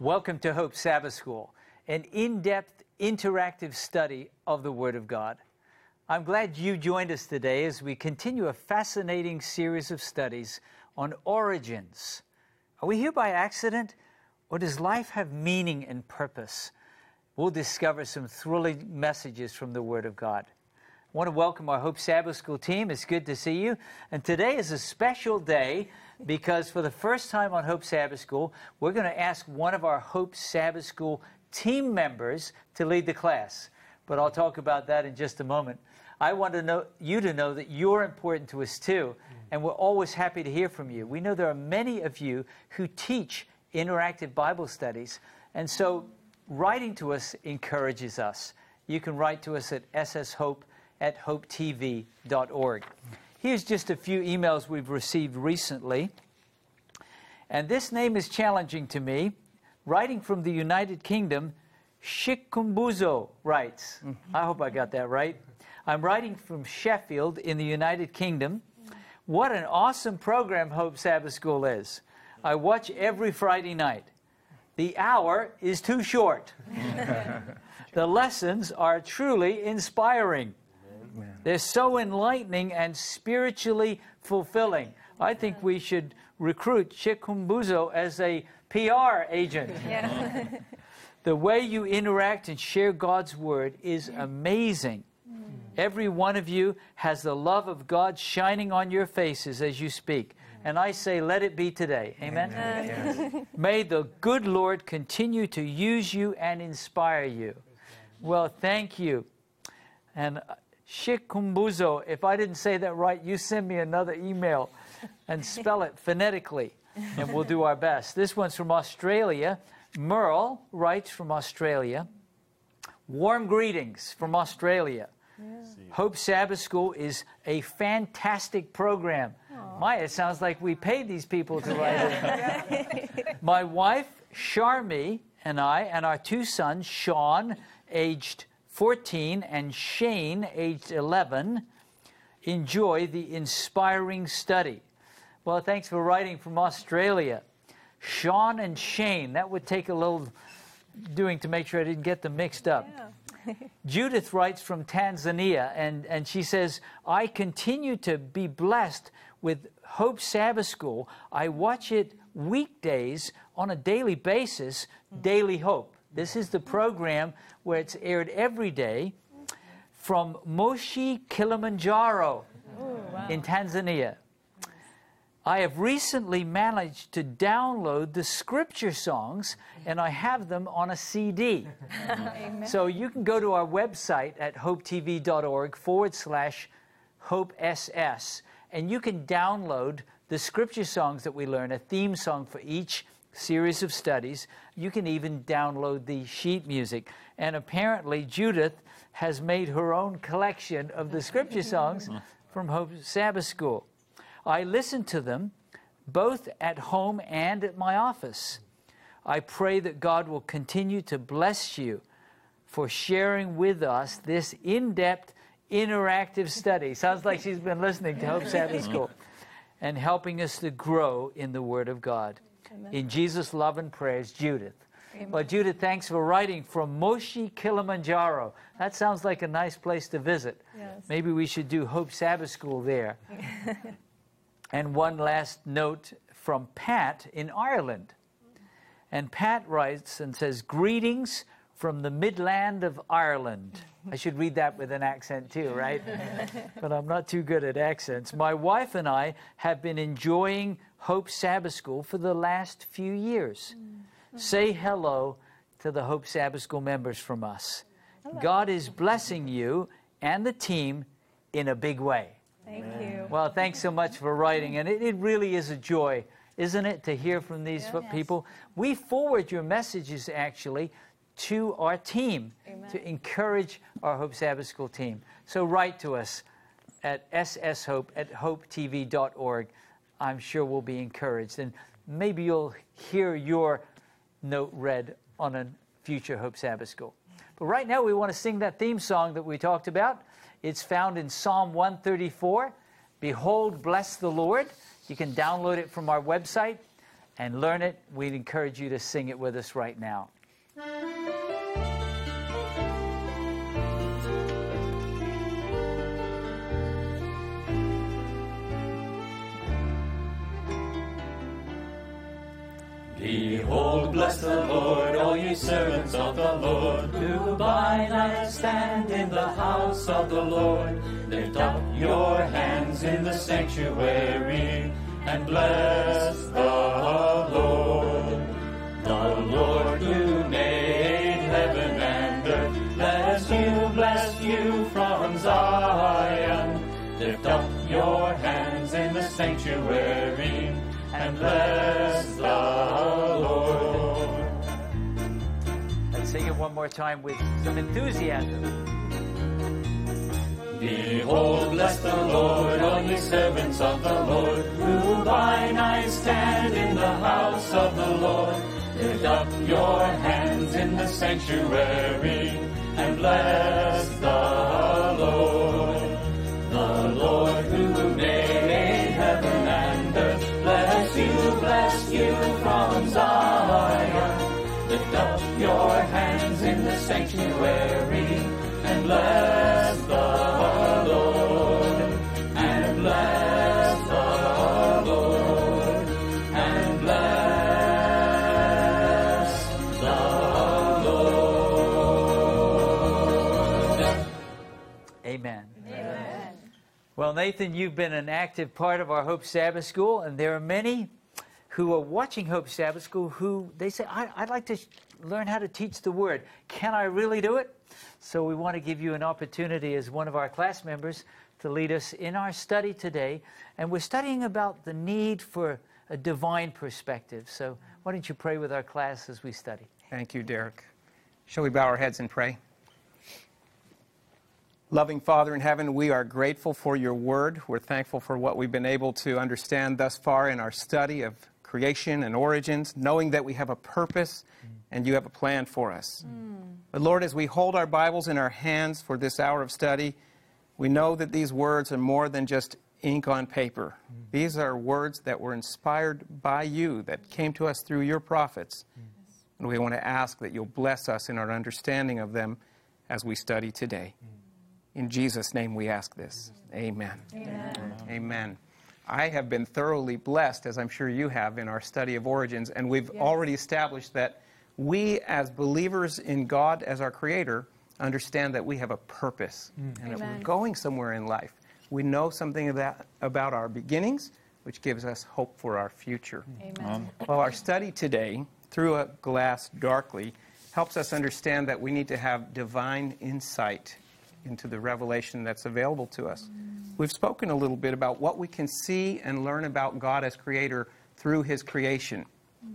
Welcome to Hope Sabbath School, an in-depth, interactive study of the Word of God. I'm glad you joined us today as we continue a fascinating series of studies on origins. Are we here by accident, or does life have meaning and purpose? We'll discover some thrilling messages from the Word of God. I want to welcome our Hope Sabbath School team. It's good to see you. And today is a special day because for the first time on Hope Sabbath School, we're going to ask one of our Hope Sabbath School team members to lead the class. But I'll talk about that in just a moment. I want you to know that you're important to us too, and we're always happy to hear from you. We know there are many of you who teach interactive Bible studies, and so writing to us encourages us. You can write to us at sshope@hopetv.org. Here's just a few emails we've received recently. And this name is challenging to me. Writing from the United Kingdom, Shikumbuzo writes. I hope I got that right. I'm writing from Sheffield in the United Kingdom. What an awesome program Hope Sabbath School is. I watch every Friday night. The hour is too short. The lessons are truly inspiring. They're so enlightening and spiritually fulfilling. I think we should recruit Shikumbuzo as a PR agent. Yeah. The way you interact and share God's Word is amazing. Every one of you has the love of God shining on your faces as you speak. And I say, let it be today. Amen? Yes. May the good Lord continue to use you and inspire you. Well, thank you. And Shikumbuzo, if I didn't say that right, you send me another email and spell it phonetically, and we'll do our best. This one's from Australia. Merle writes from Australia. Warm greetings from Australia. Yeah. Hope Sabbath School is a fantastic program. It sounds like we paid these people to write it. My wife, Sharmi, and I, and our two sons, Sean, aged 14, and Shane, aged 11, enjoy the inspiring study. Well, thanks for writing from Australia. Sean and Shane, that would take a little doing to make sure I didn't get them mixed up. Yeah. Judith writes from Tanzania, and she says, I continue to be blessed with Hope Sabbath School. I watch it weekdays on a daily basis, Daily Hope. This is the program where it's aired every day from Moshi, Kilimanjaro in Tanzania. I have recently managed to download the scripture songs, and I have them on a CD. So you can go to our website at hopetv.org/HopeSS, and you can download the scripture songs that we learn, a theme song for each series of studies. You can even download the sheet music. And apparently Judith has made her own collection of the scripture songs from Hope Sabbath School. I listen to them both at home and at my office. I pray that God will continue to bless you for sharing with us this in-depth, interactive study. Sounds like she's been listening to Hope Sabbath School and helping us to grow in the Word of God. Amen. In Jesus' love and prayers, Judith. Amen. Well, Judith, thanks for writing from Moshi, Kilimanjaro. That sounds like a nice place to visit. Yes. Maybe we should do Hope Sabbath School there. And one last note from Pat in Ireland. And Pat writes and says, greetings from the Midland of Ireland. I should read that with an accent too, right? But I'm not too good at accents. My wife and I have been enjoying Hope Sabbath School for the last few years. Say hello to the Hope Sabbath School members from us. Hello. God is blessing you and the team in a big way. Thank you. Well, thanks so much for writing. And it really is a joy, isn't it, to hear from these people? We forward your messages, actually, to our team. Amen. To encourage our Hope Sabbath School team. So write to us at sshope@hopetv.org. I'm sure we'll be encouraged. And maybe you'll hear your note read on a future Hope Sabbath School. But right now we want to sing that theme song that we talked about. It's found in Psalm 134, Behold, Bless the Lord. You can download it from our website. and learn it, we'd encourage you to sing it with us right now. Behold, bless the Lord, all ye servants of the Lord, who by night stand in the house of the Lord. Lift up your hands in the sanctuary, and bless the Lord. The Lord who made heaven and earth, bless you from Zion. Lift up your hands in the sanctuary, and bless the Lord. Let's sing it one more time with some enthusiasm. Behold, bless the Lord, all ye servants of the Lord, who by night stand in the house of the Lord. Lift up your hands in the sanctuary, and bless the Lord. The Lord who made heaven and earth, bless you from Zion. Lift up your hands in the sanctuary, and bless the Lord. And bless the Lord. And bless the Lord. Amen. Well, Nathan, you've been an active part of our Hope Sabbath School, and there are many who are watching Hope Sabbath School who they say, I'd like to learn how to teach the Word. Can I really do it? So we want to give you an opportunity as one of our class members to lead us in our study today. And we're studying about the need for a divine perspective. So why don't you pray with our class as we study? Thank you, Derek. Shall we bow our heads and pray? Loving Father in heaven, we are grateful for your word. We're thankful for what we've been able to understand thus far in our study of creation and origins, knowing that we have a purpose and you have a plan for us. But Lord, as we hold our Bibles in our hands for this hour of study, we know that these words are more than just ink on paper. These are words that were inspired by you, that came to us through your prophets. And we want to ask that you'll bless us in our understanding of them as we study today. In Jesus' name we ask this. Amen. Amen. Amen. I have been thoroughly blessed, as I'm sure you have, in our study of origins, and we've already established that we, as believers in God as our Creator, understand that we have a purpose, and that we're going somewhere in life. We know something of that about our beginnings, which gives us hope for our future. Amen. Well, our study today, Through a Glass Darkly, helps us understand that we need to have divine insight into the revelation that's available to us. We've spoken a little bit about what we can see and learn about God as Creator through His creation.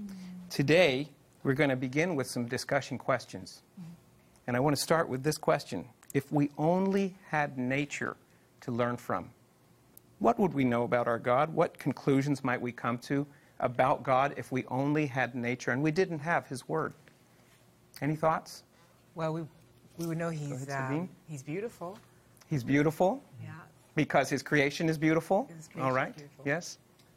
Today, we're going to begin with some discussion questions. And I want to start with this question. If we only had nature to learn from, what would we know about our God? What conclusions might we come to about God if we only had nature and we didn't have His Word? Any thoughts? Well, we would know he's Sabine. he's beautiful. He's beautiful Yeah. because His creation is beautiful. His creation All right. is beautiful. Yes.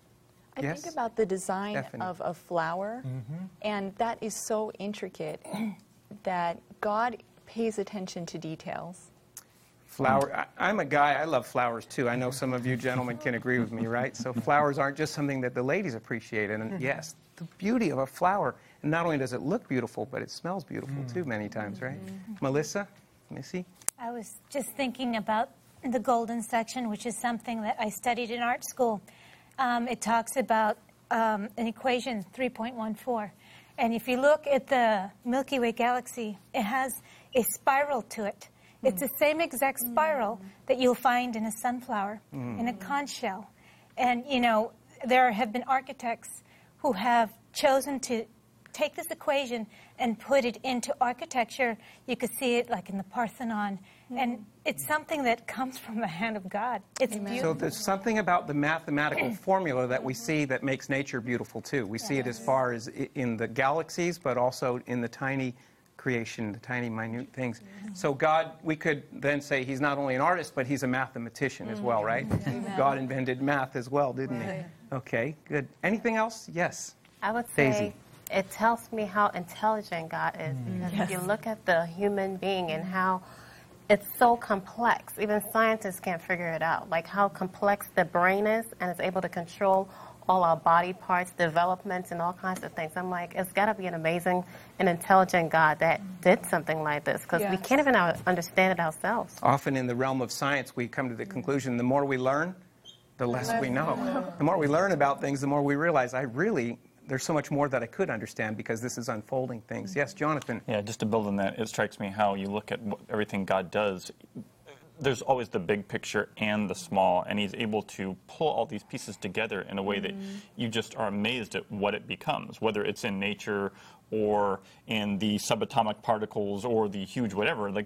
I Yes? think about the design Stephanie. of a flower, and that is so intricate that God pays attention to details. Flower. I'm a guy. I love flowers too. I know some of you gentlemen can agree with me, right? So flowers aren't just something that the ladies appreciate. And yes, the beauty of a flower. And not only does it look beautiful, but it smells beautiful too many times, right? Melissa, Missy. I was just thinking about the golden section, which is something that I studied in art school. It talks about an equation, 3.14. And if you look at the Milky Way galaxy, it has a spiral to it. It's the same exact spiral that you'll find in a sunflower, in a conch shell. And, you know, there have been architects who have chosen to take this equation and put it into architecture. You could see it like in the Parthenon. And it's something that comes from the hand of God. It's So beautiful. there's something about the mathematical formula that we see that makes nature beautiful too. We see it as far as in the galaxies, but also in the tiny creation, the tiny minute things. So God, we could then say He's not only an artist, but He's a mathematician as well, right? God invented math as well, didn't He? Okay, good. Anything else? Yes. I would Daisy. say it tells me how intelligent God is. Because if you look at the human being and how it's so complex, even scientists can't figure it out, like how complex the brain is and it's able to control all our body parts, developments, and all kinds of things. I'm like, it's got to be an amazing and intelligent God that did something like this, because we can't even understand it ourselves. Often in the realm of science, we come to the conclusion the more we learn, the less we know. The more we learn about things, the more we realize, there's so much more that I could understand because this is unfolding things. Yes, Jonathan? Yeah, just to build on that, it strikes me how you look at everything God does. There's always the big picture and the small, and he's able to pull all these pieces together in a way that you just are amazed at what it becomes, whether it's in nature or in the subatomic particles or the huge whatever. Like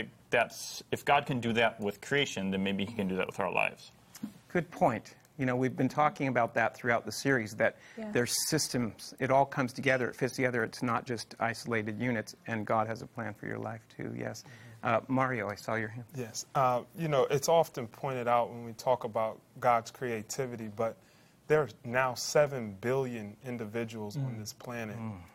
that's if God can do that with creation, then maybe he can do that with our lives. Good point. You know, we've been talking about that throughout the series, that there's systems. It all comes together. It fits together. It's not just isolated units, and God has a plan for your life, too. Yes. Mario, I saw your hand. Yes. You know, it's often pointed out when we talk about God's creativity, but there are now 7 billion individuals on this planet,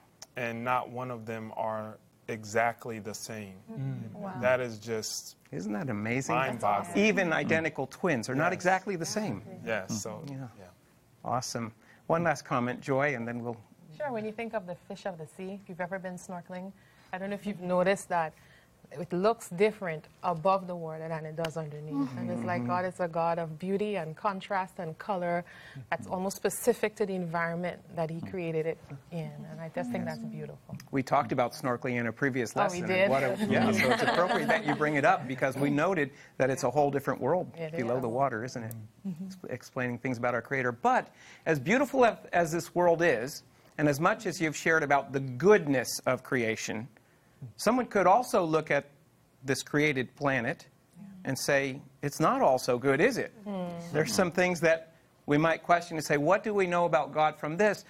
and not one of them are exactly the same. Wow. That is just... Isn't that amazing? Mind-boggling. Even identical twins are not exactly the same. Yes. So, yeah. Awesome. One last comment, Joy, and then we'll... Sure, when you think of the fish of the sea, if you've ever been snorkeling, I don't know if you've noticed that it looks different above the water than it does underneath. And it's like God is a God of beauty and contrast and color that's almost specific to the environment that he created it in. And I just think that's beautiful. We talked about snorkeling in a previous lesson. We did? And so it's appropriate that you bring it up because we noted that it's a whole different world below the water, isn't it? Explaining things about our Creator. But as beautiful as this world is, and as much as you've shared about the goodness of creation, someone could also look at this created planet and say, it's not all so good, is it? There's some things that we might question and say, what do we know about God from this?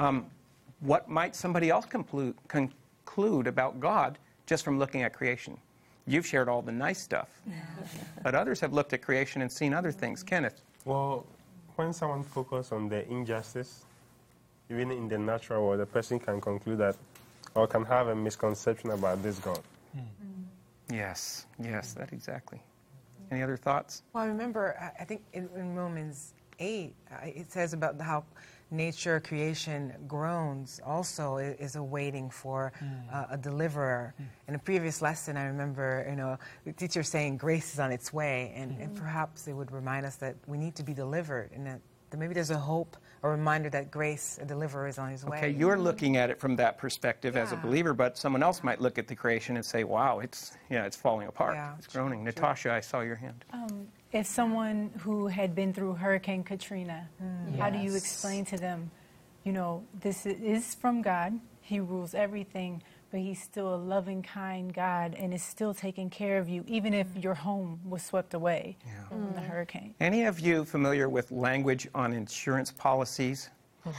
What might somebody else conclude about God just from looking at creation? You've shared all the nice stuff, but others have looked at creation and seen other things. Kenneth? Well, when someone focuses on the injustice, even in the natural world, a person can conclude that or can have a misconception about this God. Yes, that exactly. Any other thoughts? Well, I remember, I think in Romans 8, it says about how nature, creation groans also is awaiting for a deliverer. In a previous lesson, I remember, the teacher saying grace is on its way, and perhaps it would remind us that we need to be delivered, and that maybe there's a hope, a reminder that grace, a deliverer, is on his way. Okay, you're looking at it from that perspective as a believer, but someone else might look at the creation and say, wow, it's falling apart. It's groaning. Natasha, I saw your hand. As someone who had been through Hurricane Katrina, how do you explain to them, this is from God, he rules everything, but he's still a loving, kind God and is still taking care of you, even if your home was swept away from the hurricane. Any of you familiar with language on insurance policies?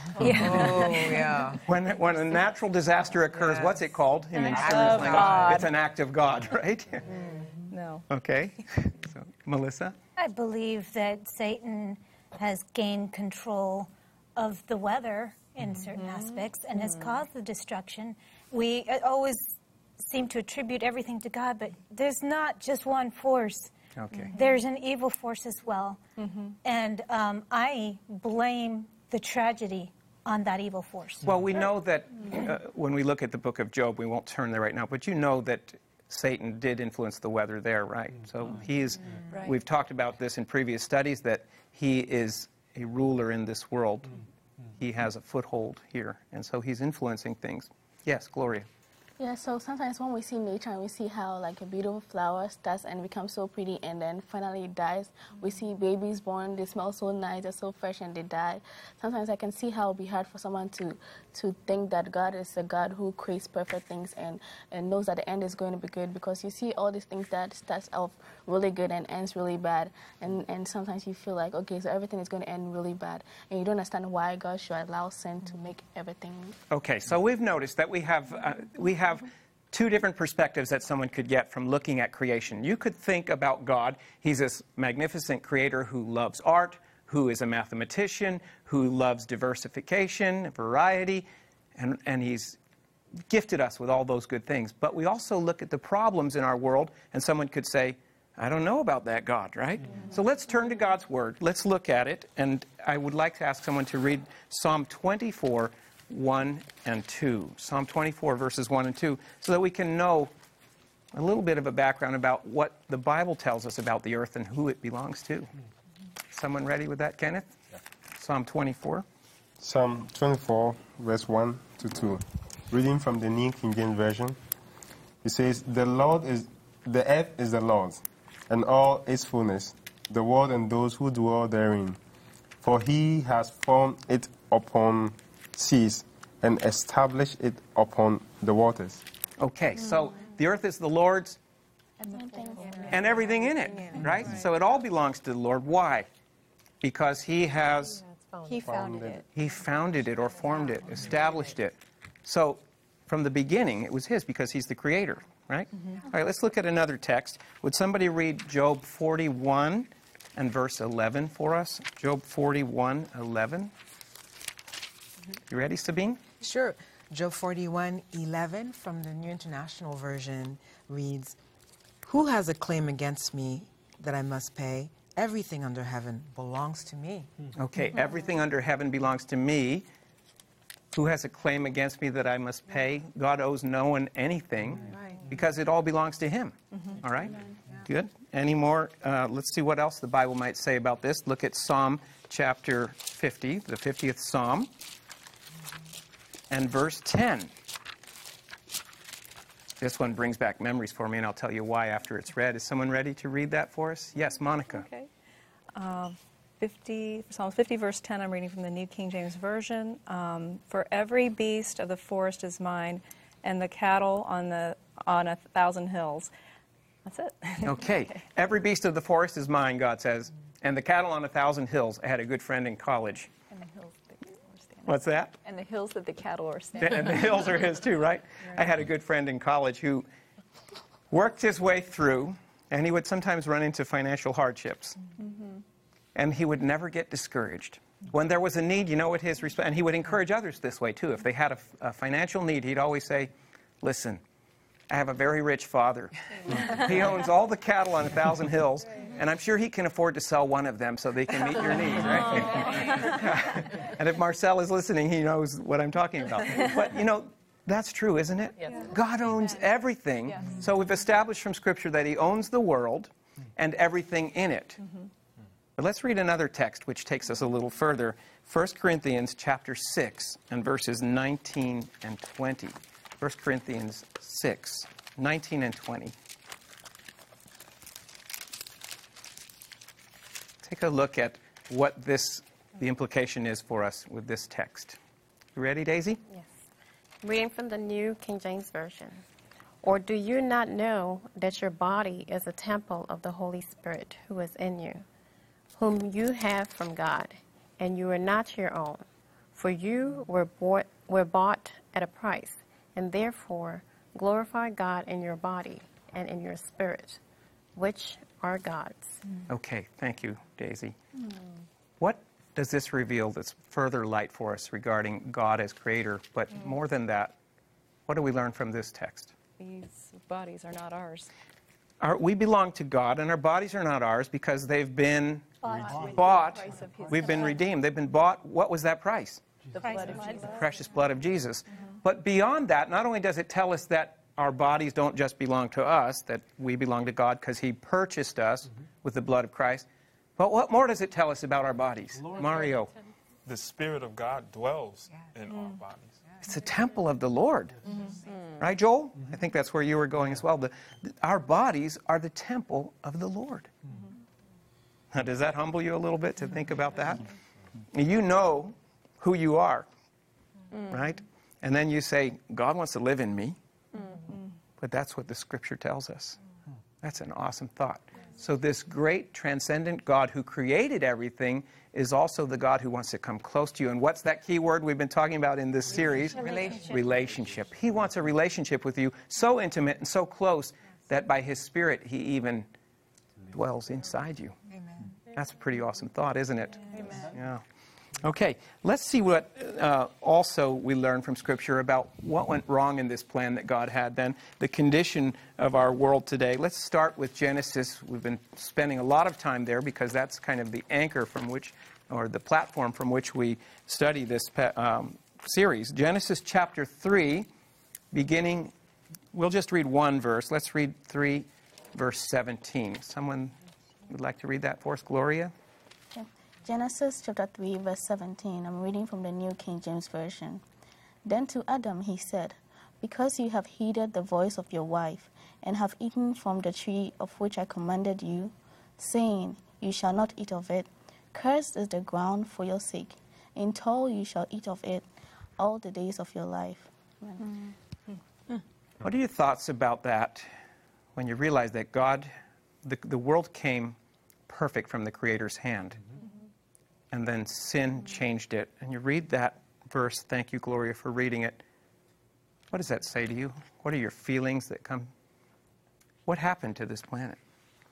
When a natural disaster occurs, what's it called in insurance language? It's an act of God, right? No. Okay. So, Melissa? I believe that Satan has gained control of the weather in certain aspects and has caused the destruction. We always seem to attribute everything to God, but there's not just one force. Okay. There's an evil force as well. And I blame the tragedy on that evil force. Well, we know that when we look at the book of Job, we won't turn there right now, but you know that Satan did influence the weather there, right? So we've talked about this in previous studies, that he is a ruler in this world. He has a foothold here, and so he's influencing things. Yes, Gloria. Yeah, so sometimes when we see nature and we see how like a beautiful flower starts and becomes so pretty and then finally it dies, we see babies born, they smell so nice, they're so fresh and they die. Sometimes I can see how it would be hard for someone to think that God is a God who creates perfect things and knows that the end is going to be good, because you see all these things that starts off really good and ends really bad, and sometimes you feel like, okay, so everything is going to end really bad, and you don't understand why God should allow sin to make everything. Okay, so we've noticed that we have two different perspectives that someone could get from looking at creation. You could think about God, he's this magnificent creator who loves art, who is a mathematician, who loves diversification, variety, and he's gifted us with all those good things. But we also look at the problems in our world, and someone could say, I don't know about that God, right? So let's turn to God's Word. Let's look at it. And I would like to ask someone to read Psalm 24, 1 and 2. Psalm 24, verses 1 and 2, so that we can know a little bit of a background about what the Bible tells us about the earth and who it belongs to. Someone ready with that, Kenneth? Psalm 24. Psalm 24, verse 1 to 2. Reading from the New King James Version. It says, the earth is the Lord's, and all its fullness, the world and those who dwell therein. For he has formed it upon seas and established it upon the waters. Okay, so the earth is the Lord's and everything in it, right? So it all belongs to the Lord. Why? Because He founded it. He founded it or formed it, established it. So from the beginning, it was His because He's the Creator, right? All right, let's look at another text. Would somebody read Job 41 and verse 11 for us? Job 41, 11. You ready, Sabine? Sure. Job 41:11 from the New International Version reads, who has a claim against me that I must pay? Everything under heaven belongs to me. Okay, everything under heaven belongs to me. Who has a claim against me that I must pay? God owes no one anything because it all belongs to Him. All right? Good. Any more? Let's see what else the Bible might say about this. Look at Psalm chapter 50, the 50th Psalm, and verse 10. This one brings back memories for me, and I'll tell you why after it's read. Is someone ready to read that for us? Yes, Monica. Okay. Psalm 50, verse 10, I'm reading from the New King James Version. For every beast of the forest is mine, and the cattle on 1,000 hills. That's it. Okay. Every beast of the forest is mine, God says, and the cattle on 1,000 hills. I had a good friend in college. And the hills that the cattle are standing. What's that? And the hills that the cattle are standing. And the hills are his too, right? I had a good friend in college who worked his way through, and he would sometimes run into financial hardships. And he would never get discouraged. When there was a need, you know what his response, and he would encourage others this way too. If they had a financial need, he'd always say, listen, I have a very rich father. He owns all the cattle on 1,000 hills, and I'm sure he can afford to sell one of them so they can meet your needs, right? And if Marcel is listening, he knows what I'm talking about. But, you know, that's true, isn't it? Yes. God owns everything. Yes. So we've established from Scripture that He owns the world and everything in it. But let's read another text which takes us a little further. 1 Corinthians chapter 6 and verses 19 and 20. 1 Corinthians 6, 19 and 20. Take a look at what the implication is for us with this text. You ready, Daisy? Yes. Reading from the New King James Version. Or do you not know that your body is a temple of the Holy Spirit who is in you, whom you have from God, and you are not your own? For you were bought at a price, and therefore glorify God in your body and in your spirit, which are God's. Okay, thank you, Daisy. What does this reveal that's further light for us regarding God as creator? But more than that, what do we learn from this text? These bodies are not ours. We belong to God, and our bodies are not ours because they've been bought. We've been redeemed. They've been bought. What was that price? The blood of Jesus. The precious blood of Jesus. But beyond that, not only does it tell us that our bodies don't just belong to us, that we belong to God because He purchased us with the blood of Christ, but what more does it tell us about our bodies? Mario. The Spirit of God dwells in our bodies. It's a temple of the Lord. Right, Joel? I think that's where you were going as well. Our bodies are the temple of the Lord. Now, does that humble you a little bit to think about that? You know who you are, right? And then you say, God wants to live in me. But that's what the Scripture tells us. That's an awesome thought. So this great transcendent God who created everything is also the God who wants to come close to you. And what's that key word we've been talking about in this series? Relationship. He wants a relationship with you so intimate and so close that by His Spirit He even dwells inside you. Amen. That's a pretty awesome thought, isn't it? Amen. Yeah. Okay, let's see what also we learn from Scripture about what went wrong in this plan that God had then, the condition of our world today. Let's start with Genesis. We've been spending a lot of time there because that's kind of the anchor from which, or the platform from which we study this series. Genesis chapter 3, beginning, we'll just read one verse. Let's read 3, verse 17. Someone would like to read that for us? Gloria? Genesis chapter 3, verse 17. I'm reading from the New King James Version. Then to Adam he said, because you have heeded the voice of your wife, and have eaten from the tree of which I commanded you, saying, you shall not eat of it, cursed is the ground for your sake. In toil you shall eat of it all the days of your life. What are your thoughts about that when you realize that God, the world came perfect from the Creator's hand? And then sin changed it. And you read that verse, thank you, Gloria, for reading it. What does that say to you? What are your feelings that come? What happened to this planet?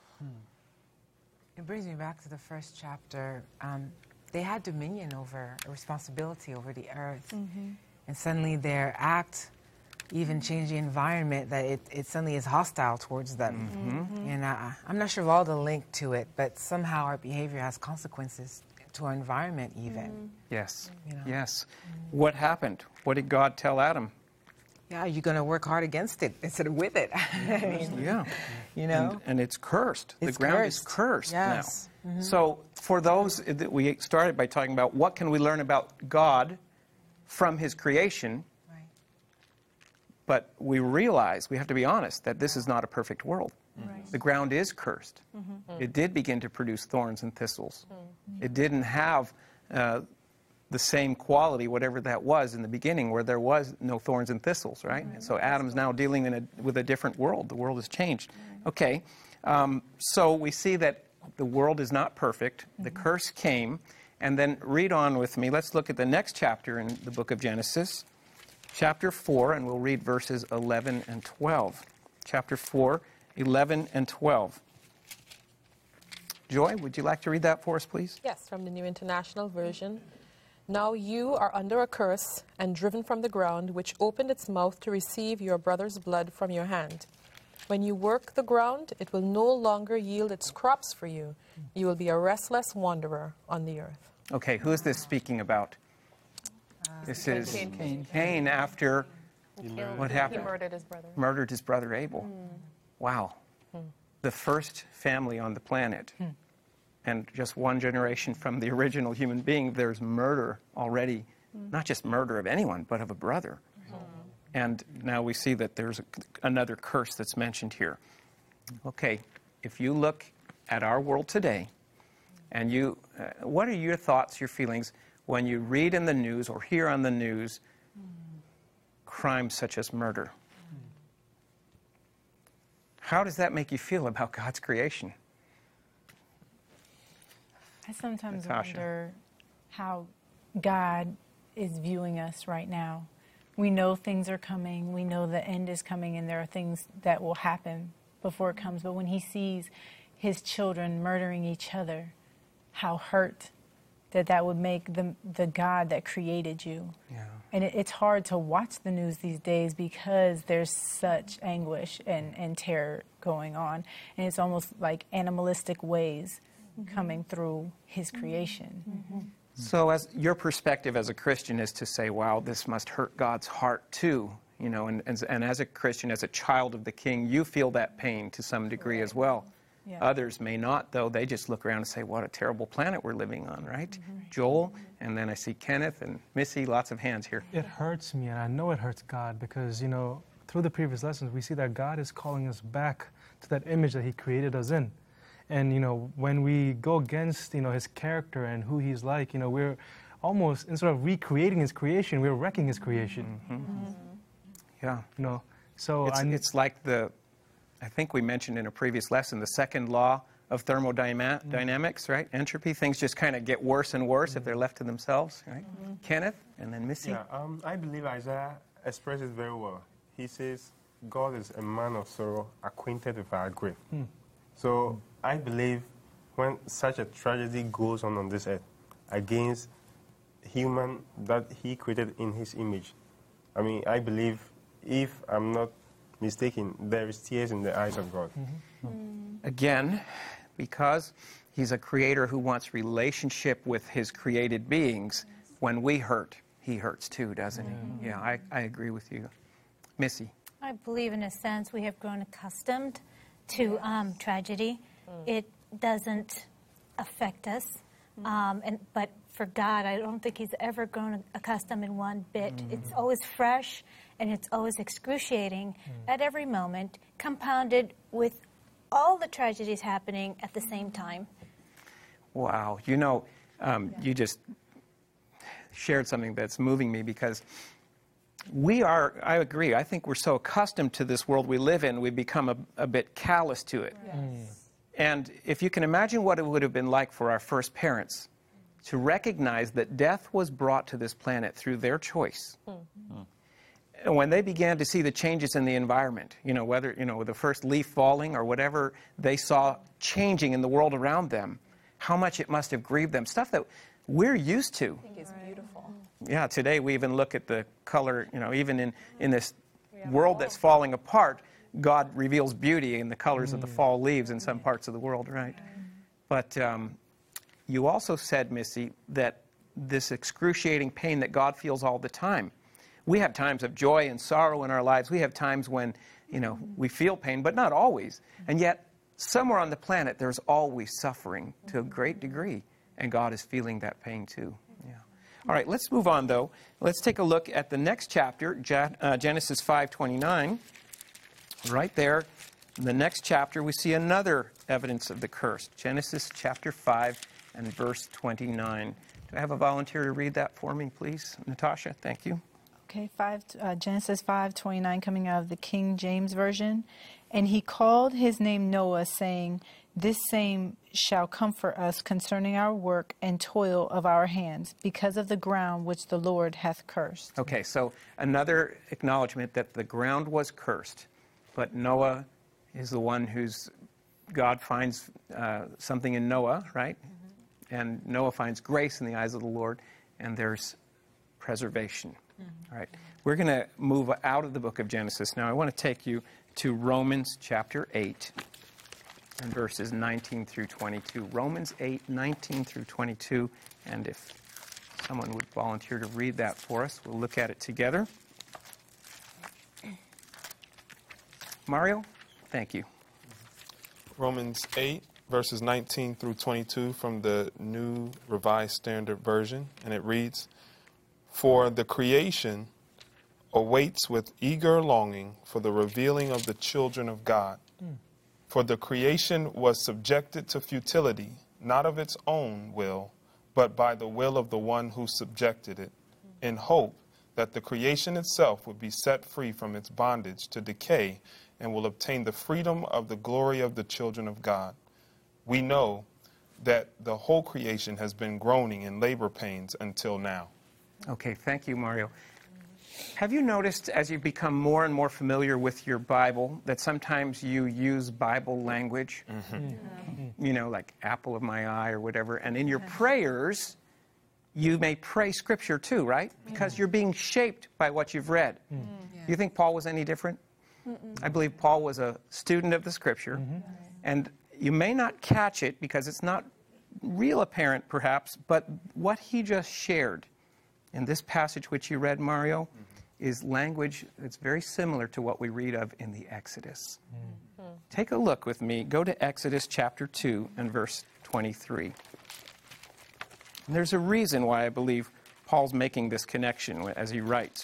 It brings me back to the first chapter. They had dominion over, a responsibility over the earth. And suddenly their act even changed the environment, that it suddenly is hostile towards them. And I'm not sure of all the link to it, but somehow our behavior has consequences to our environment even. Yes, You know? yes. What happened? What did God tell Adam? Yeah, you're going to work hard against it instead of with it. Yeah. You know? And it's cursed. It's the ground cursed. is cursed Yes. now. So for those that we started by talking about what can we learn about God from his creation, Right. but we realize, we have to be honest, that this is not a perfect world. The ground is cursed. It did begin to produce thorns and thistles. It didn't have the same quality, whatever that was in the beginning, where there was no thorns and thistles, right? So Adam's now dealing with a different world. The world has changed. Okay, so we see that the world is not perfect. The curse came. And then read on with me. Let's look at the next chapter in the book of Genesis, chapter 4, and we'll read verses 11 and 12. Chapter 4, 11 and 12. Joy, would you like to read that for us, please? Yes, from the New International Version. Now you are under a curse and driven from the ground, which opened its mouth to receive your brother's blood from your hand. When you work the ground, it will no longer yield its crops for you. You will be a restless wanderer on the earth. Okay, who is this speaking about? This is Cain after what happened? He murdered his brother. Murdered his brother Abel. Wow. The first family on the planet. And just one generation from the original human being, there's murder already. Not just murder of anyone, but of a brother. And now we see that there's another curse that's mentioned here. Okay, if you look at our world today, and you, what are your thoughts, your feelings, when you read in the news or hear on the news crimes such as murder? How does that make you feel about God's creation? I sometimes Natasha. wonder how God is viewing us right now. We know things are coming. We know the end is coming, and there are things that will happen before it comes. But when he sees his children murdering each other, how hurt that would make the God that created you. Yeah. And it's hard to watch the news these days because there's such anguish and terror going on. And it's almost like animalistic ways coming through his creation. So as your perspective as a Christian is to say, wow, this must hurt God's heart too. You know, and as a Christian, as a child of the King, you feel that pain to some degree as well. Yeah. Others may not, though. They just look around and say, what a terrible planet we're living on, right? Joel, and then I see Kenneth and Missy, lots of hands here. It hurts me, and I know it hurts God because, you know, through the previous lessons, we see that God is calling us back to that image that he created us in. And, you know, when we go against, you know, his character and who he's like, you know, we're almost, instead of recreating his creation, we're wrecking his creation. Yeah. You know, so it's like I think we mentioned in a previous lesson, the second law of thermodynamics, right? Entropy. Things just kind of get worse and worse if they're left to themselves, right? Kenneth, and then Missy. Yeah, I believe Isaiah expresses very well. He says, God is a man of sorrow, acquainted with our grief. So I believe when such a tragedy goes on this earth against human that he created in his image. I mean, I believe, if I'm not mistaken, there is tears in the eyes of God. Again, because he's a creator who wants relationship with his created beings, when we hurt, he hurts too, doesn't he? Yeah, I agree with you. Missy? I believe, in a sense, we have grown accustomed to tragedy. It doesn't affect us. But for God, I don't think he's ever grown accustomed in one bit. It's always fresh, and it's always excruciating at every moment, compounded with all the tragedies happening at the same time. Wow. You know, you just shared something that's moving me, because I agree, I think we're so accustomed to this world we live in, we become a bit callous to it. Yes. And if you can imagine what it would have been like for our first parents to recognize that death was brought to this planet through their choice. And when they began to see the changes in the environment, whether, the first leaf falling or whatever they saw changing in the world around them, how much it must have grieved them. Stuff that we're used to. I think it's beautiful. Yeah, today we even look at the color, even in this world that's falling apart, God reveals beauty in the colors of the fall leaves in some parts of the world, right? But you also said, Missy, that this excruciating pain that God feels all the time. We have times of joy and sorrow in our lives. We have times when, we feel pain, but not always. And yet, somewhere on the planet, there's always suffering to a great degree, and God is feeling that pain too. Yeah. All right, let's move on, though. Let's take a look at the next chapter, Genesis 5:29. Right there, in the next chapter, we see another evidence of the curse. Genesis chapter 5 and verse 29. Do I have a volunteer to read that for me, please? Natasha, thank you. Okay, Genesis 5:29, coming out of the King James Version. And he called his name Noah, saying, "This same shall comfort us concerning our work and toil of our hands, because of the ground which the Lord hath cursed." Okay, so another acknowledgement that the ground was cursed, but Noah is the one God finds something in Noah, right? And Noah finds grace in the eyes of the Lord, and there's preservation. All right, we're going to move out of the book of Genesis now. I want to take you to Romans chapter 8 and verses 19 through 22. Romans 8, 19 through 22. And if someone would volunteer to read that for us, we'll look at it together. Mario, thank you. Romans 8, verses 19 through 22 from the New Revised Standard Version. And it reads, "For the creation awaits with eager longing for the revealing of the children of God. For the creation was subjected to futility, not of its own will, but by the will of the one who subjected it, in hope that the creation itself would be set free from its bondage to decay and will obtain the freedom of the glory of the children of God. We know that the whole creation has been groaning in labor pains until now." Okay, thank you, Mario. Have you noticed, as you become more and more familiar with your Bible, that sometimes you use Bible language? Like apple of my eye or whatever. And in your prayers, you may pray Scripture too, right? Because you're being shaped by what you've read. You think Paul was any different? I believe Paul was a student of the Scripture. And you may not catch it because it's not real apparent, perhaps, but what he just shared in this passage which you read, Mario, is language that's very similar to what we read of in the Exodus. Take a look with me. Go to Exodus chapter 2 and verse 23. And there's a reason why I believe Paul's making this connection as he writes.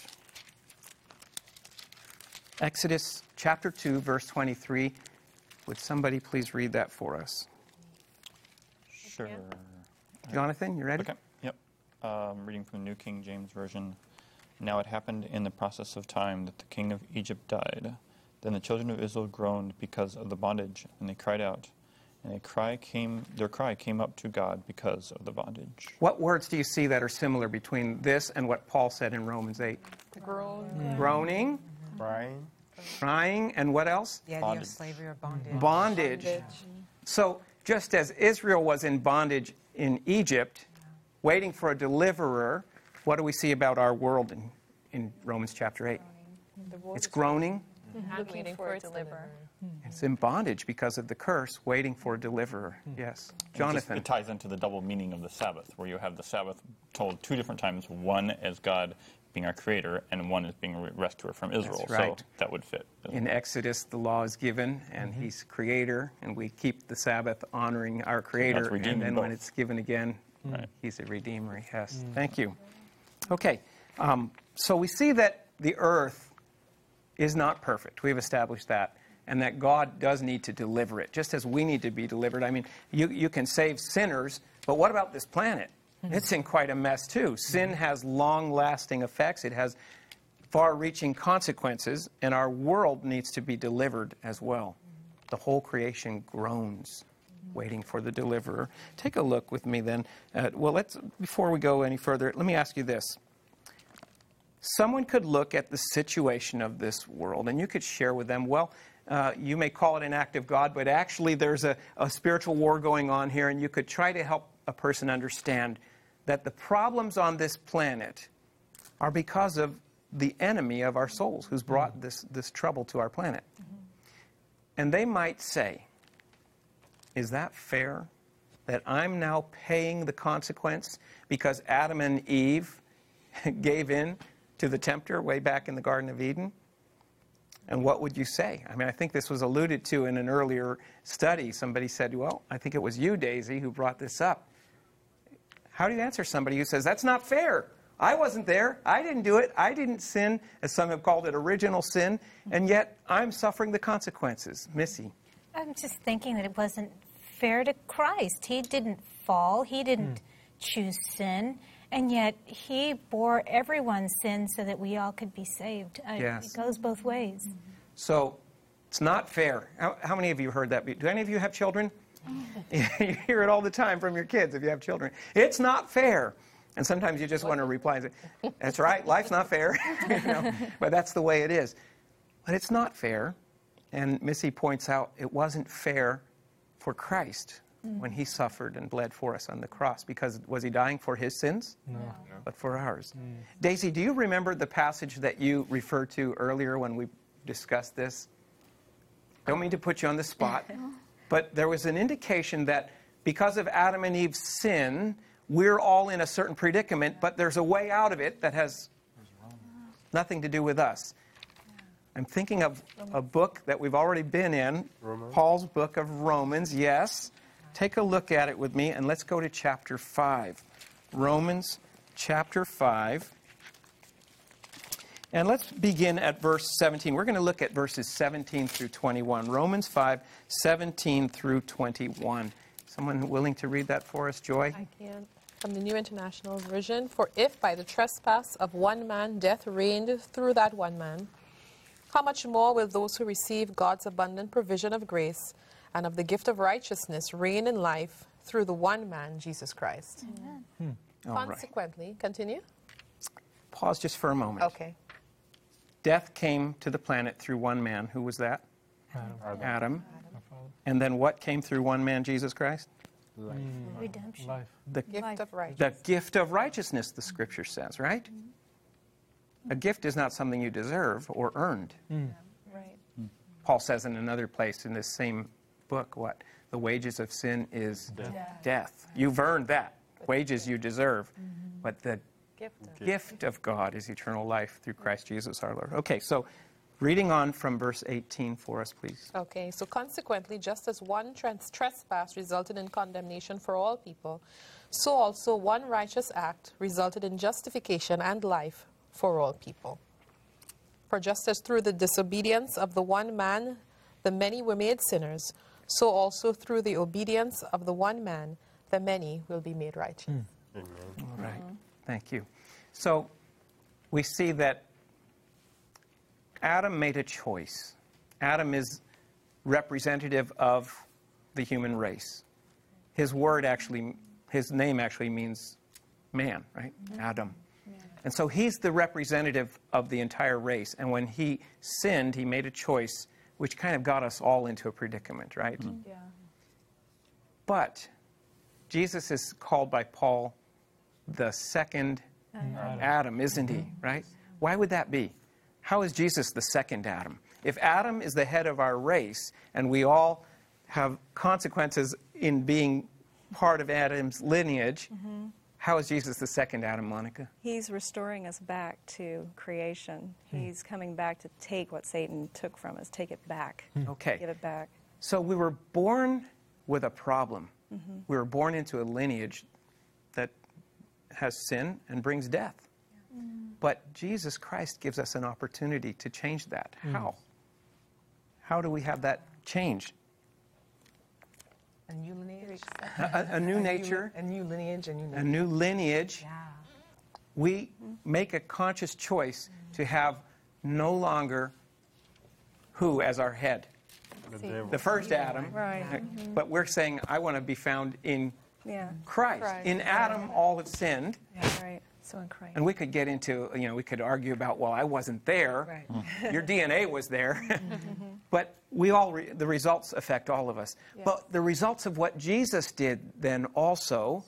Exodus chapter 2, verse 23. Would somebody please read that for us? Sure. Jonathan, you ready? Okay. Yep. Reading from the New King James Version. "Now it happened in the process of time that the king of Egypt died. Then the children of Israel groaned because of the bondage, and they cried out. And their cry came up to God because of the bondage." What words do you see that are similar between this and what Paul said in Romans 8? Groaning. Crying. And what else? The idea of slavery or bondage. Bondage. So just as Israel was in bondage in Egypt, waiting for a deliverer, what do we see about our world in Romans chapter 8? It's groaning. Looking for a deliverer. It's in bondage because of the curse, waiting for a deliverer. Yes. Jonathan. It ties into the double meaning of the Sabbath, where you have the Sabbath told two different times, one as God being our creator, and one as being a rescuer from Israel. That's right. So that would fit. In Exodus, the law is given, and he's creator, and we keep the Sabbath honoring our creator. And then when it's given again, he's a redeemer. Yes. Thank you. Okay. So we see that the earth is not perfect. We've established that. And that God does need to deliver it, just as we need to be delivered. I mean, you can save sinners, but what about this planet? It's in quite a mess, too. Sin has long-lasting effects. It has far-reaching consequences, and our world needs to be delivered as well. The whole creation groans, waiting for the deliverer. Take a look with me then. Before we go any further, let me ask you this. Someone could look at the situation of this world, and you could share with them, you may call it an act of God, but actually there's a spiritual war going on here, and you could try to help a person understand that the problems on this planet are because of the enemy of our souls who's brought this trouble to our planet. And they might say, is that fair that I'm now paying the consequence because Adam and Eve gave in to the tempter way back in the Garden of Eden? And what would you say? I mean, I think this was alluded to in an earlier study. Somebody said, well, I think it was you, Daisy, who brought this up. How do you answer somebody who says, that's not fair? I wasn't there. I didn't do it. I didn't sin, as some have called it, original sin, and yet I'm suffering the consequences. Missy. I'm just thinking that it wasn't fair to Christ. He didn't fall. He didn't choose sin. And yet, he bore everyone's sin so that we all could be saved. Yes. It goes both ways. So, it's not fair. How many of you heard that? Do any of you have children? You hear it all the time from your kids if you have children. It's not fair. And sometimes you just want to reply and say, that's right, life's not fair. But that's the way it is. But it's not fair. And Missy points out it wasn't fair for Christ when he suffered and bled for us on the cross, because was he dying for his sins? No. But for ours. Daisy, do you remember the passage that you referred to earlier when we discussed this? I don't mean to put you on the spot, but there was an indication that because of Adam and Eve's sin, we're all in a certain predicament, but there's a way out of it that has nothing to do with us. I'm thinking of a book that we've already been in, Paul's book of Romans, yes. Take a look at it with me, and let's go to chapter 5. Romans chapter 5. And let's begin at verse 17. We're going to look at verses 17 through 21. Romans 5, 17 through 21. Someone willing to read that for us, Joy? I can. From the New International Version. For if by the trespass of one man death reigned through that one man, how much more will those who receive God's abundant provision of grace and of the gift of righteousness reign in life through the one man, Jesus Christ? Amen. Consequently, continue. Pause just for a moment. Okay. Death came to the planet through one man. Who was that? Adam. And then what came through one man, Jesus Christ? Life. Redemption. Life. The gift of righteousness. The gift of righteousness, the Scripture says, right? A gift is not something you deserve or earned. Right. Paul says in another place in this same book, what? The wages of sin is death. You've earned that. Wages you deserve. But the gift of God is eternal life through Christ Jesus our Lord. Okay, so reading on from verse 18 for us, please. Okay, so consequently, just as one trespass resulted in condemnation for all people, so also one righteous act resulted in justification and life for all people. For just as through the disobedience of the one man the many were made sinners, so also through the obedience of the one man the many will be made righteous. Amen. All right. Thank you. So we see that Adam made a choice. Adam is representative of the human race. His name actually means man, right? Adam. And so he's the representative of the entire race. And when he sinned, he made a choice which kind of got us all into a predicament, right? Yeah. But Jesus is called by Paul the second Adam, isn't he? Right? Why would that be? How is Jesus the second Adam? If Adam is the head of our race and we all have consequences in being part of Adam's lineage, how is Jesus the second Adam, Monica? He's restoring us back to creation. He's coming back to take what Satan took from us, take it back. Okay. Give it back. So we were born with a problem. We were born into a lineage that has sin and brings death. But Jesus Christ gives us an opportunity to change that. How? How do we have that change? A new lineage. A new nature. A new lineage. A new lineage. Yeah. We make a conscious choice to have no longer who as our head? The first Adam. Right. But we're saying, I want to be found in Christ. In Adam, all have sinned. Right. So in Christ. And we could get into, we could argue about, well, I wasn't there. Your DNA was there. But we all, the results affect all of us. Yes. But the results of what Jesus did then also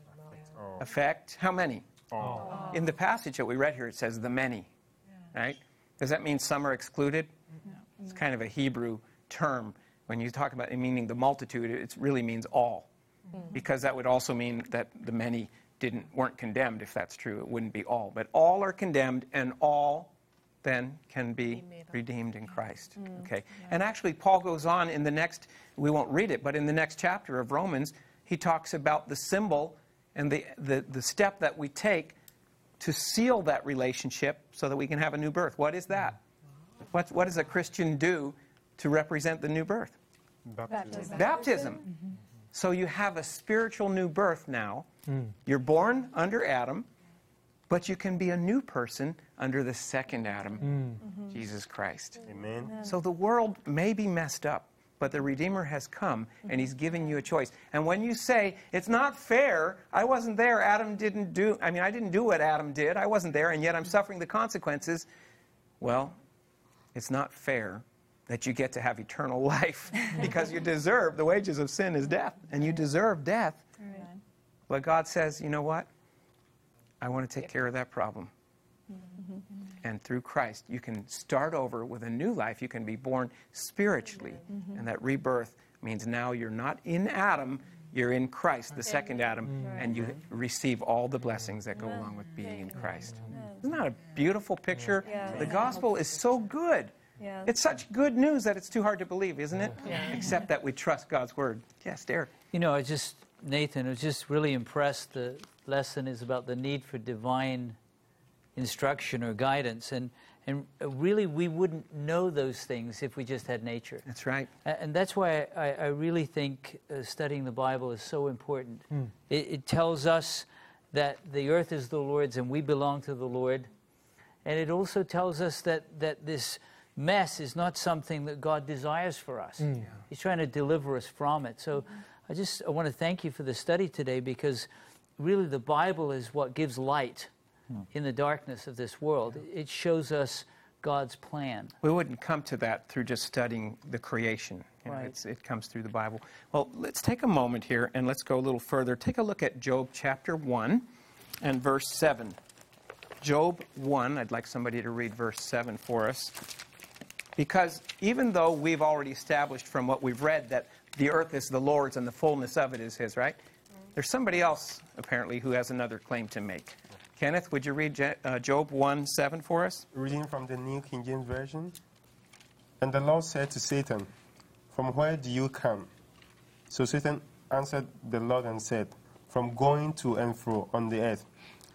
affect how many? All. In the passage that we read here, it says the many. Right? Does that mean some are excluded? No. It's kind of a Hebrew term. When you talk about it meaning the multitude, it really means all. Because that would also mean that the many weren't condemned. If that's true, it wouldn't be all. But all are condemned, and all then can be redeemed in Christ. Okay. And actually, Paul goes on in the next, we won't read it, but in the next chapter of Romans, he talks about the symbol and the step that we take to seal that relationship so that we can have a new birth. What is that? What does a Christian do to represent the new birth? Baptism. So you have a spiritual new birth now. You're born under Adam, but you can be a new person under the second Adam, Jesus Christ. Amen. So the world may be messed up, but the Redeemer has come, and he's giving you a choice. And when you say, it's not fair, I wasn't there, I didn't do what Adam did, I wasn't there, and yet I'm suffering the consequences, well, it's not fair that you get to have eternal life because you deserve, the wages of sin is death, and you deserve death. Right. But God says, you know what? I want to take care of that problem. And through Christ, you can start over with a new life. You can be born spiritually. And that rebirth means now you're not in Adam, you're in Christ, the second Adam, and you receive all the blessings that go along with being in Christ. Isn't that a beautiful picture? The gospel is so good. Yeah. It's such good news that it's too hard to believe, isn't it? Except that we trust God's word. Yes, Derek. Nathan, I was just really impressed. The lesson is about the need for divine instruction or guidance. And really, we wouldn't know those things if we just had nature. That's right. And that's why I really think studying the Bible is so important. It tells us that the earth is the Lord's and we belong to the Lord. And it also tells us that this mess is not something that God desires for us. He's trying to deliver us from it. So I want to thank you for the study today, because really the Bible is what gives light in the darkness of this world. It shows us God's plan. We wouldn't come to that through just studying the creation. It comes through the Bible. Well, let's take a moment here and let's go a little further. Take a look at Job chapter 1 and verse 7. Job 1, I'd like somebody to read verse 7 for us. Because even though we've already established from what we've read that the earth is the Lord's and the fullness of it is his, right? There's somebody else, apparently, who has another claim to make. Kenneth, would you read Job 1:7 for us? Reading from the New King James Version. And the Lord said to Satan, "From where do you come?" So Satan answered the Lord and said, "From going to and fro on the earth,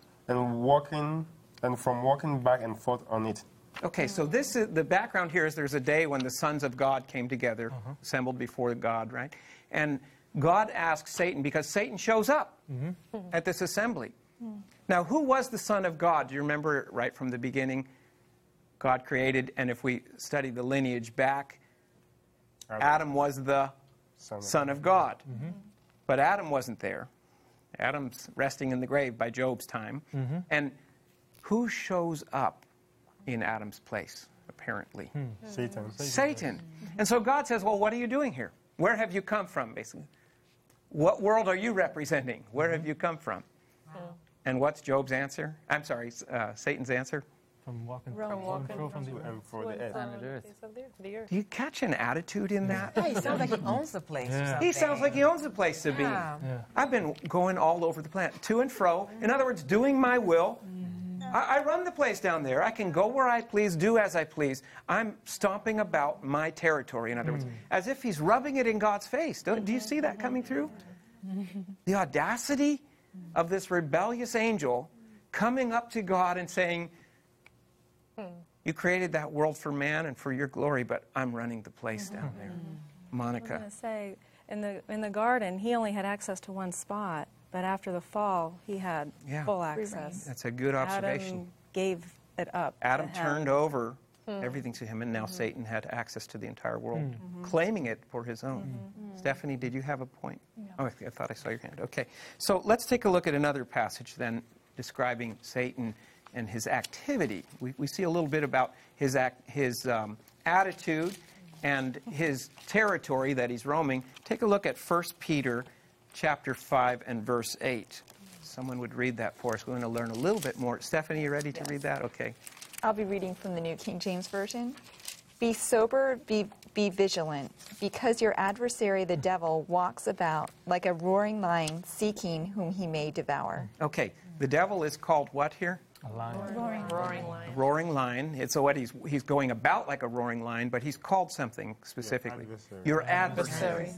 and from walking back and forth on it." Okay, so this is the background here is there's a day when the sons of God came together, assembled before God, right? And God asked Satan, because Satan shows up at this assembly. Now, who was the Son of God? Do you remember right from the beginning? God created, and if we study the lineage back, Adam was the Son of God. But Adam wasn't there. Adam's resting in the grave by Job's time. And who shows up in Adam's place, apparently? Satan. Satan. And so God says, well, what are you doing here? Where have you come from, basically? What world are you representing? Where have you come from? And what's Job's answer? I'm sorry, Satan's answer? From walking from the and for the earth. Do you catch an attitude in that? Yeah, he sounds like he owns the place. Or something. He sounds like he owns the place to be. Yeah. I've been going all over the planet, to and fro. In other words, doing my will. I run the place down there. I can go where I please, do as I please. I'm stomping about my territory, in other words, as if he's rubbing it in God's face. Do you see that coming through? The audacity of this rebellious angel coming up to God and saying, you created that world for man and for your glory, but I'm running the place down there. Monica. I was going to say, in the garden, he only had access to one spot, but after the fall, he had full access. That's a good observation. Adam gave it up. Adam turned over everything to him, and now Satan had access to the entire world, claiming it for his own. Stephanie, did you have a point? No. Oh, I thought I saw your hand. Okay. So let's take a look at another passage then describing Satan and his activity. We see a little bit about his attitude and his territory that he's roaming. Take a look at 1 Peter chapter 5 and verse 8. Someone would read that for us. We're going to learn a little bit more. Stephanie, you ready to read that? Okay. I'll be reading from the New King James Version. Be sober, be vigilant, because your adversary, the devil, walks about like a roaring lion, seeking whom he may devour. Okay. The devil is called what here? A lion. Roaring lion. Roaring lion. It's what he's going about like a roaring lion, but he's called something specifically. Your adversary.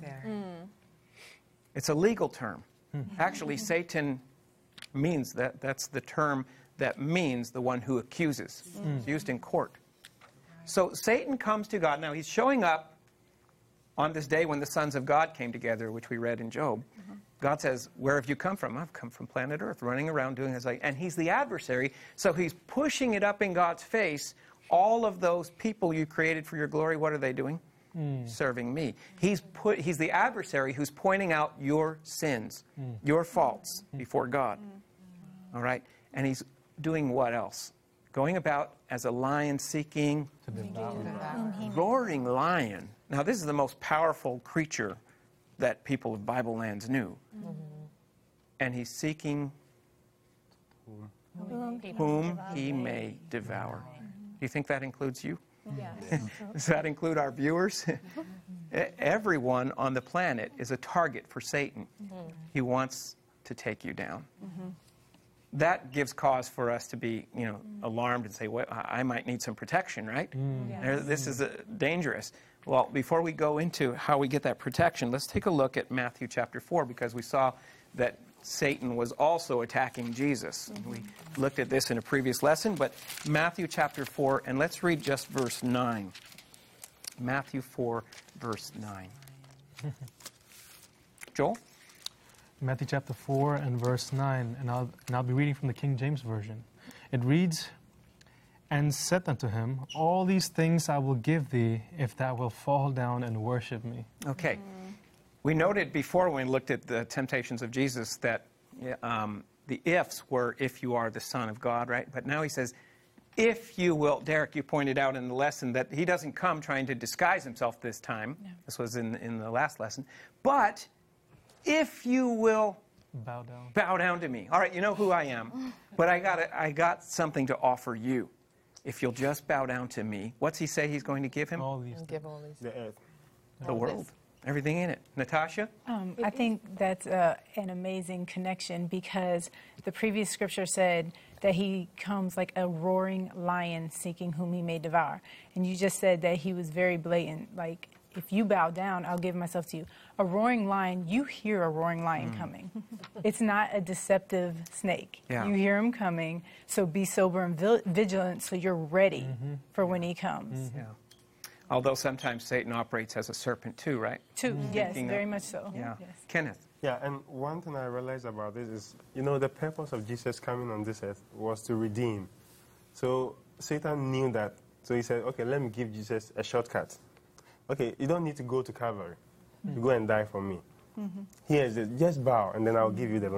It's a legal term. Actually, Satan means that's the term that means the one who accuses. It's used in court. So Satan comes to God. Now, he's showing up on this day when the sons of God came together, which we read in Job. God says, where have you come from? I've come from planet Earth, running around doing as and he's the adversary, so he's pushing it up in God's face. All of those people you created for your glory, what are they doing? Serving me. He's the adversary who's pointing out your sins, your faults before God. All right? And he's doing what else? Going about as a lion seeking to devour. Roaring lion. Now, this is the most powerful creature that people of Bible lands knew. And he's seeking whom he may devour. Do you think that includes you? Yes. Does that include our viewers? Everyone on the planet is a target for Satan. He wants to take you down. That gives cause for us to be, alarmed and say, well, I might need some protection, right? Yes. This is dangerous. Well, before we go into how we get that protection, let's take a look at Matthew chapter 4, because we saw that Satan was also attacking Jesus. We looked at this in a previous lesson, but Matthew chapter 4, and let's read just verse 9. Matthew 4, verse 9. Joel? Matthew chapter 4 and verse 9, and I'll be reading from the King James Version. It reads, and said unto him, all these things I will give thee, if thou wilt fall down and worship me. Okay. We noted before when we looked at the temptations of Jesus that the ifs were if you are the Son of God, right? But now he says, if you will. Derek, you pointed out in the lesson that he doesn't come trying to disguise himself this time. No. This was in the last lesson. But if you will bow down to me. All right, you know who I am. But I got something to offer you. If you'll just bow down to me. What's he say he's going to give him? All these the earth. The world. Everything in it. Natasha? I think that's an amazing connection, because the previous scripture said that he comes like a roaring lion seeking whom he may devour. And you just said that he was very blatant, like, if you bow down, I'll give myself to you. A roaring lion, you hear a roaring lion coming. It's not a deceptive snake. Yeah. You hear him coming, so be sober and vigilant so you're ready for when he comes. Yeah. Although sometimes Satan operates as a serpent too, right? Yes, very much so. Yeah. Yes. Kenneth? Yeah, and one thing I realized about this is, the purpose of Jesus coming on this earth was to redeem. So Satan knew that. So he said, okay, let me give Jesus a shortcut. Okay, you don't need to go to Calvary to go and die for me. Here is it. Just bow, and then I'll give you the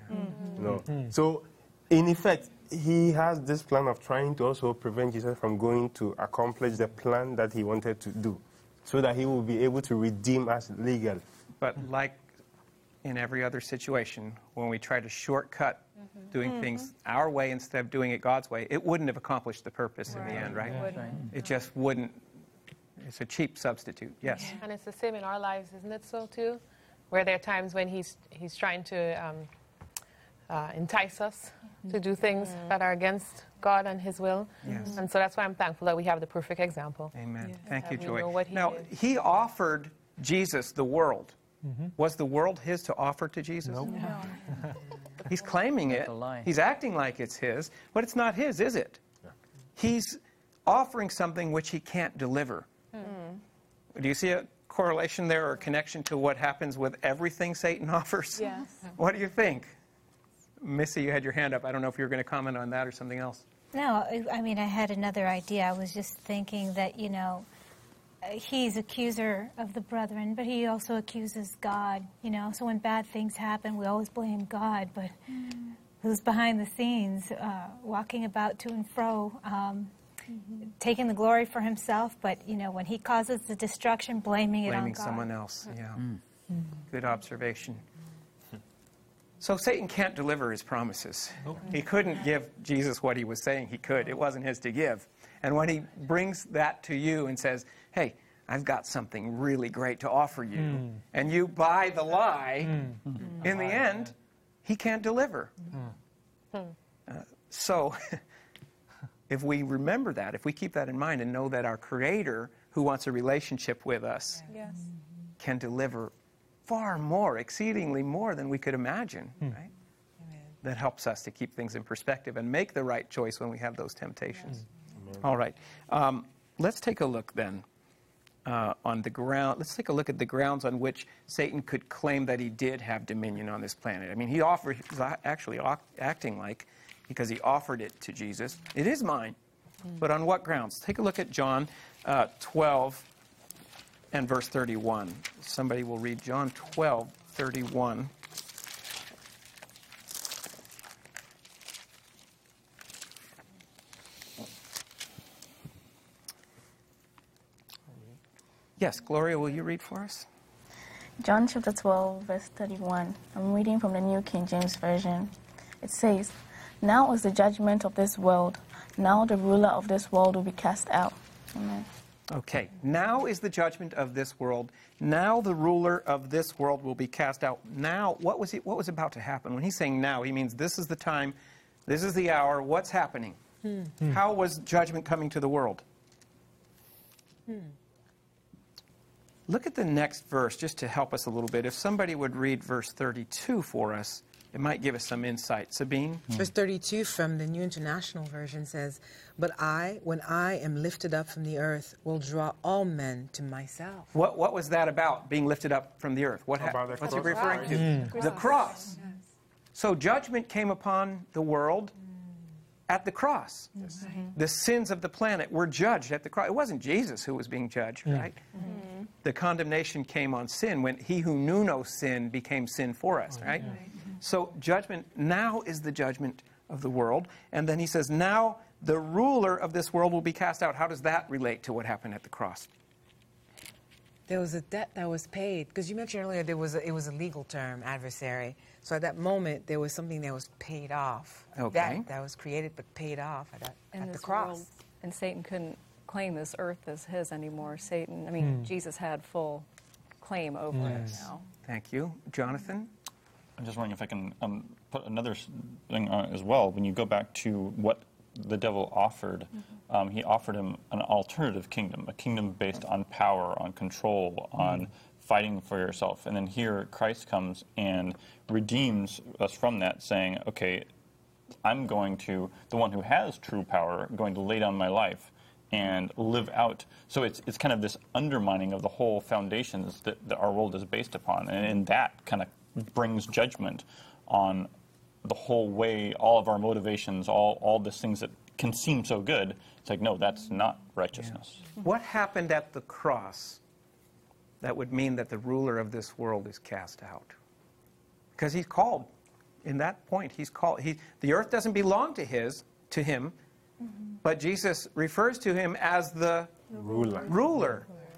land. So, in effect, he has this plan of trying to also prevent Jesus from going to accomplish the plan that he wanted to do, so that he will be able to redeem us legally. But like in every other situation, when we try to shortcut doing things our way instead of doing it God's way, it wouldn't have accomplished the purpose in the end, right? It just wouldn't. It's a cheap substitute. Yes. And it's the same in our lives, isn't it so too? Where there are times when he's trying to entice us to do things that are against God and His will. Yes. And so that's why I'm thankful that we have the perfect example. Amen. Thank you, We Joy. know what he Now, did. He offered Jesus the world. Was the world His to offer to Jesus? Nope. No. He's claiming it. a lie. He's acting like it's His, but it's not His, is it? He's offering something which He can't deliver. Do you see a correlation there or a connection to what happens with everything Satan offers? Yes. What do you think? Missy, you had your hand up. I don't know if you were going to comment on that or something else. No, I mean, I had another idea. I was just thinking that, he's accuser of the brethren, but he also accuses God, So when bad things happen, we always blame God, but who's behind the scenes, walking about to and fro, taking the glory for himself, but, when he causes the destruction, blaming it on Blaming God. someone else, yeah. Good observation. So Satan can't deliver his promises. He couldn't give Jesus what he was saying he could. It wasn't his to give. And when he brings that to you and says, hey, I've got something really great to offer you, and you buy the lie, in the end, he can't deliver. So if we remember that, if we keep that in mind and know that our Creator, who wants a relationship with us, can deliver far more, exceedingly more than we could imagine, right? That helps us to keep things in perspective and make the right choice when we have those temptations. All right. Let's take a look then on the ground. Let's take a look at the grounds on which Satan could claim that he did have dominion on this planet. I mean, he's actually acting like, because he offered it to Jesus, it is mine. But on what grounds? Take a look at John 12 and verse 31. Somebody will read John 12, 31. Yes, Gloria, will you read for us? John chapter 12, verse 31. I'm reading from the New King James Version. It says, "Now is the judgment of this world. Now the ruler of this world will be cast out." Amen. Okay, now is the judgment of this world. Now the ruler of this world will be cast out. Now, what was about to happen? When he's saying now, he means this is the time, this is the hour, what's happening? How was judgment coming to the world? Look at the next verse just to help us a little bit. If somebody would read verse 32 for us, it might give us some insight. Sabine? Verse 32 from the New International Version says, "But I, when I am lifted up from the earth, will draw all men to myself." What was that about, being lifted up from the earth? What's he referring to? The cross. So judgment came upon the world at the cross. The sins of the planet were judged at the cross. It wasn't Jesus who was being judged, right? The condemnation came on sin when he who knew no sin became sin for us, right? So judgment now is the judgment of the world. And then he says, now the ruler of this world will be cast out. How does that relate to what happened at the cross? There was a debt that was paid. Because you mentioned earlier it was a legal term, adversary. So at that moment, there was something that was paid off. Okay. That was created but paid off at the this cross. world, and Satan couldn't claim this earth as his anymore. Jesus had full claim over it now. Thank you. Jonathan? I'm just wondering if I can put another thing on as well. When you go back to what the devil offered, he offered him an alternative kingdom, a kingdom based on power, on control, on fighting for yourself. And then here Christ comes and redeems us from that, saying, okay, I'm going to, the one who has true power, going to lay down my life and live out. So it's kind of this undermining of the whole foundations that our world is based upon. And that kind of brings judgment on the whole way, all of our motivations, all these things that can seem so good. It's like, no, that's not righteousness. Yeah. What happened at the cross that would mean that the ruler of this world is cast out? Because he's called. In that point, he's called. The earth doesn't belong to him, but Jesus refers to him as the ruler.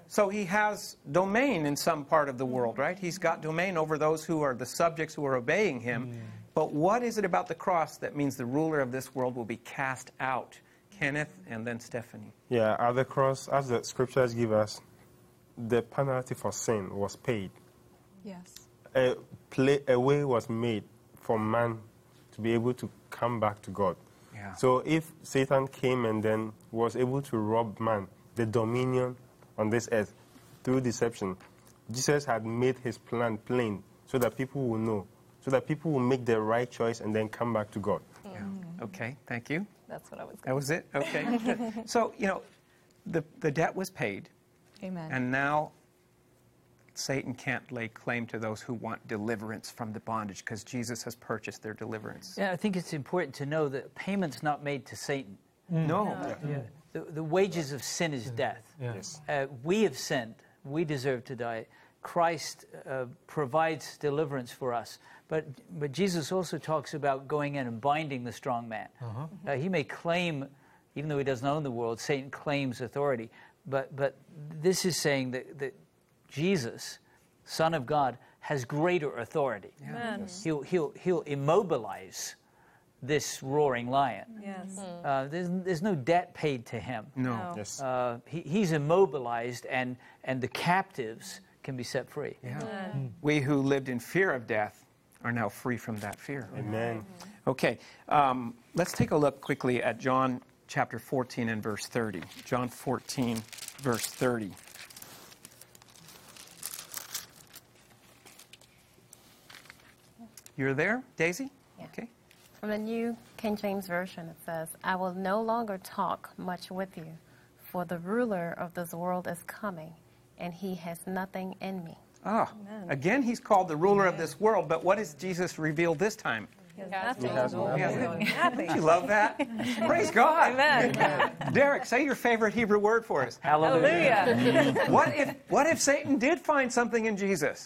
So he has domain in some part of the world, right? He's got domain over those who are the subjects who are obeying him. But what is it about the cross that means the ruler of this world will be cast out? Kenneth and then Stephanie. Yeah, at the cross, as the scriptures give us, the penalty for sin was paid. Yes. A way was made for man to be able to come back to God. Yeah. So if Satan came and then was able to rob man the dominion on this earth through deception, Jesus had made his plan plain so that people will know, so that people will make the right choice and then come back to God. Yeah. Okay, thank you. That's what I was That was it? Okay. Good. So, the debt was paid. Amen. And now Satan can't lay claim to those who want deliverance from the bondage because Jesus has purchased their deliverance. Yeah, I think it's important to know that payment's not made to Satan. No. The wages of sin is death. Yes. We have sinned. We deserve to die. Christ provides deliverance for us. But Jesus also talks about going in and binding the strong man. He may claim, even though he doesn't own the world, Satan claims authority. But this is saying that Jesus, Son of God, has greater authority. Amen. He'll immobilize this roaring lion. Yes. There's no debt paid to him. No. Yes. He's immobilized, and the captives can be set free. Yeah. We who lived in fear of death are now free from that fear. Amen. Okay, let's take a look quickly at John chapter 14 and verse 30. John 14, verse 30. You're there, Daisy? Yeah. Okay. From the New King James Version, it says, I will no longer talk much with you, for the ruler of this world is coming, and he has nothing in me. Again, he's called the ruler of this world, but what has Jesus revealed this time? Happy. Don't you love that? Praise God. Amen. Derek, say your favorite Hebrew word for us. Hallelujah. What if Satan did find something in Jesus?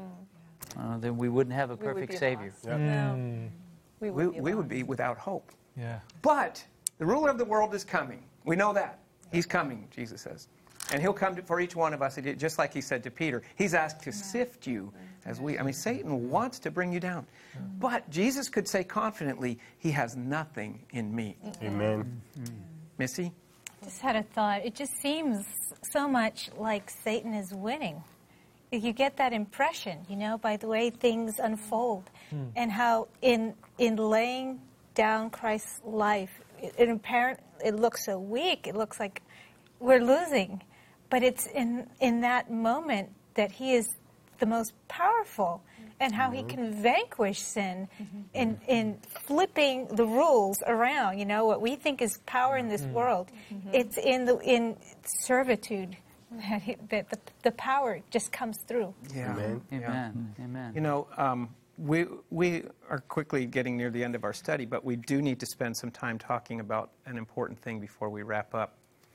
Then we wouldn't have a perfect Savior. No. We would be without hope. Yeah. But the ruler of the world is coming. We know that. He's coming, Jesus says. And he'll come for each one of us, just like he said to Peter. He's asked to sift you as Satan wants to bring you down. But Jesus could say confidently, he has nothing in me. Amen. Missy? Just had a thought. It just seems so much like Satan is winning. You get that impression, by the way things unfold, and how in laying down Christ's life, it looks so weak. It looks like we're losing, but it's in that moment that he is the most powerful, and how he can vanquish sin in flipping the rules around. What we think is power in this world, it's in servitude. That the power just comes through. Yeah. Amen. Amen. Amen. We are quickly getting near the end of our study, but we do need to spend some time talking about an important thing before we wrap up.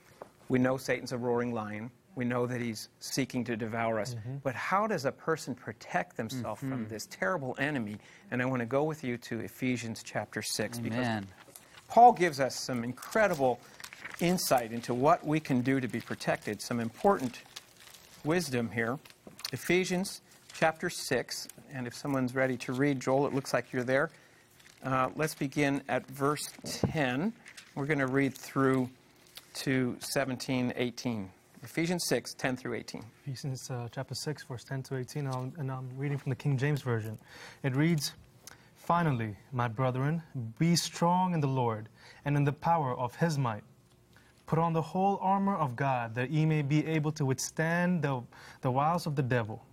We know Satan's a roaring lion. We know that he's seeking to devour us. But how does a person protect themselves from this terrible enemy? And I want to go with you to Ephesians chapter 6. Amen. Because Paul gives us some incredible insight into what we can do to be protected. Some important wisdom here. Ephesians chapter 6. And if someone's ready to read, Joel, it looks like you're there. Let's begin at verse 10. We're going to read through to 17, 18. Ephesians 6, 10 through 18. Ephesians chapter 6, verse 10 to 18, and I'm reading from the King James Version. It reads, Finally, my brethren, be strong in the Lord and in the power of his might. Put on the whole armor of God, that ye may be able to withstand the wiles of the devil.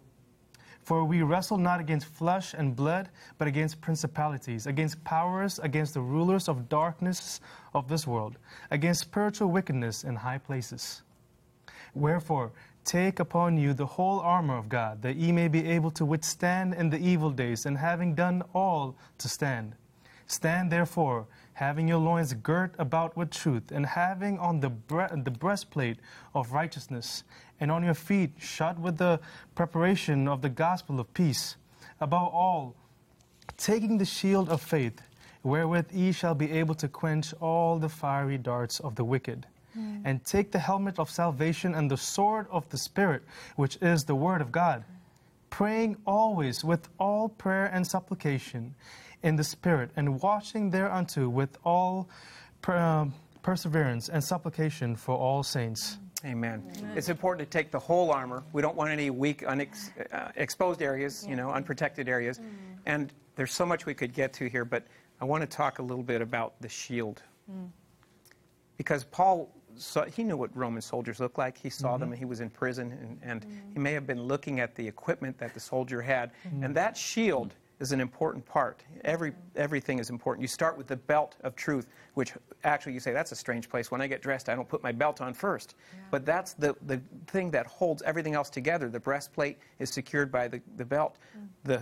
For we wrestle not against flesh and blood, but against principalities, against powers, against the rulers of darkness of this world, against spiritual wickedness in high places. Wherefore, take upon you the whole armor of God, that ye may be able to withstand in the evil days, and having done all, to stand. Stand therefore, having your loins girt about with truth, and having on the breastplate of righteousness, and on your feet shod with the preparation of the gospel of peace. Above all, taking the shield of faith, wherewith ye shall be able to quench all the fiery darts of the wicked. And take the helmet of salvation and the sword of the Spirit, which is the Word of God, praying always with all prayer and supplication in the Spirit, and watching thereunto with all perseverance and supplication for all saints. Amen. It's important to take the whole armor. We don't want any weak, exposed areas, unprotected areas. And there's so much we could get to here, but I want to talk a little bit about the shield. Because Paul, he knew what Roman soldiers looked like. He saw them, and he was in prison, and he may have been looking at the equipment that the soldier had. And that shield is an important part. Everything is important. You start with the belt of truth, which actually you say, that's a strange place. When I get dressed, I don't put my belt on first. Yeah. But that's the thing that holds everything else together. The breastplate is secured by the belt. The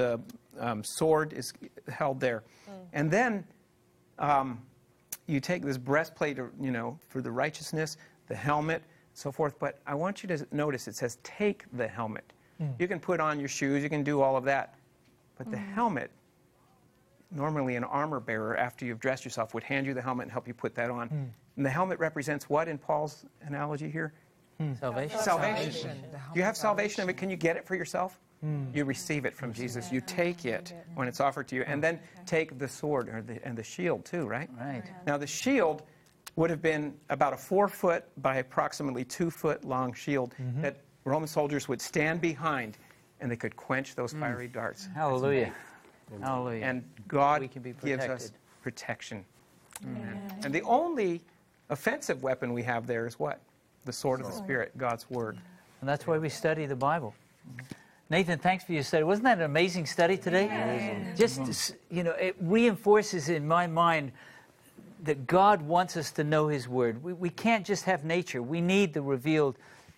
sword is held there. And then you take this breastplate, for the righteousness, the helmet, so forth. But I want you to notice it says, take the helmet. You can put on your shoes. You can do all of that. But the helmet, normally an armor bearer, after you've dressed yourself, would hand you the helmet and help you put that on. And the helmet represents what in Paul's analogy here? Salvation. Salvation. Do you have salvation? Can you get it for yourself? You receive it from Jesus. You take it when it's offered to you. And then take the sword and the shield too, right? Right. Now the shield would have been about a 4-foot by approximately 2-foot long shield that Roman soldiers would stand behind, and they could quench those fiery darts. Hallelujah. Hallelujah. And God We can be gives protected. us protection. And the only offensive weapon we have there is what? The sword of the Spirit, God's Word. And that's why we study the Bible. Nathan, thanks for your study. Wasn't that an amazing study today? Just, it reinforces in my mind that God wants us to know His Word. We can't just have nature. We need the revealed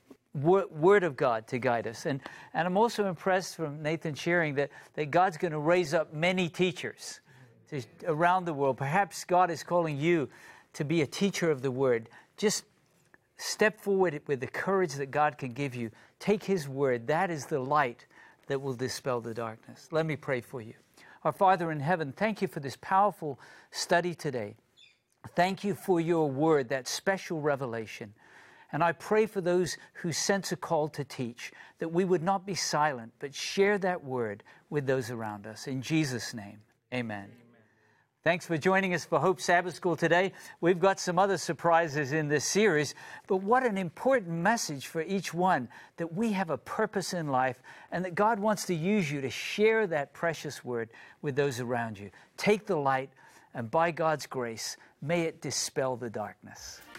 Word of God to guide us. And I'm also impressed from Nathan sharing that God's going to raise up many teachers around the world. Perhaps God is calling you to be a teacher of the Word. Just step forward with the courage that God can give you. Take His Word. That is the light that will dispel the darkness. Let me pray for you. Our Father in heaven, thank you for this powerful study today. Thank you for your Word, that special revelation. And I pray for those who sense a call to teach, that we would not be silent, but share that word with those around us. In Jesus' name, amen. Thanks for joining us for Hope Sabbath School today. We've got some other surprises in this series, but what an important message for each one, that we have a purpose in life and that God wants to use you to share that precious word with those around you. Take the light, and by God's grace, may it dispel the darkness.